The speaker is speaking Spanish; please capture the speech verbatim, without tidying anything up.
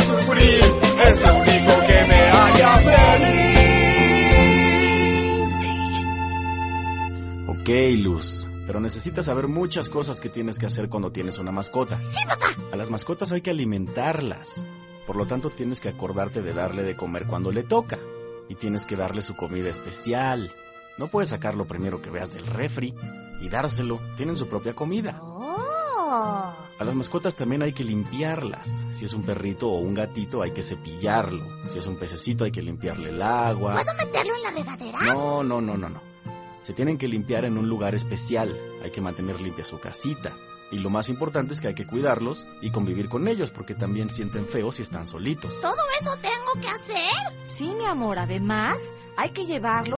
sufrir, es lo único que me haría feliz. Ok, Luz, pero necesitas saber muchas cosas que tienes que hacer cuando tienes una mascota. ¡Sí, papá! A las mascotas hay que alimentarlas. Por lo tanto, tienes que acordarte de darle de comer cuando le toca. Y tienes que darle su comida especial. No puedes sacar lo primero que veas del refri y dárselo. Tienen su propia comida. ¡Oh! A las mascotas también hay que limpiarlas. Si es un perrito o un gatito, hay que cepillarlo. Si es un pececito, hay que limpiarle el agua. ¿Puedo meterlo en la regadera? No, no, no, no, no. Se tienen que limpiar en un lugar especial. Hay que mantener limpia su casita. Y lo más importante es que hay que cuidarlos y convivir con ellos, porque también sienten feo si están solitos. ¿Todo eso tengo que hacer? Sí, mi amor, además hay que llevarlo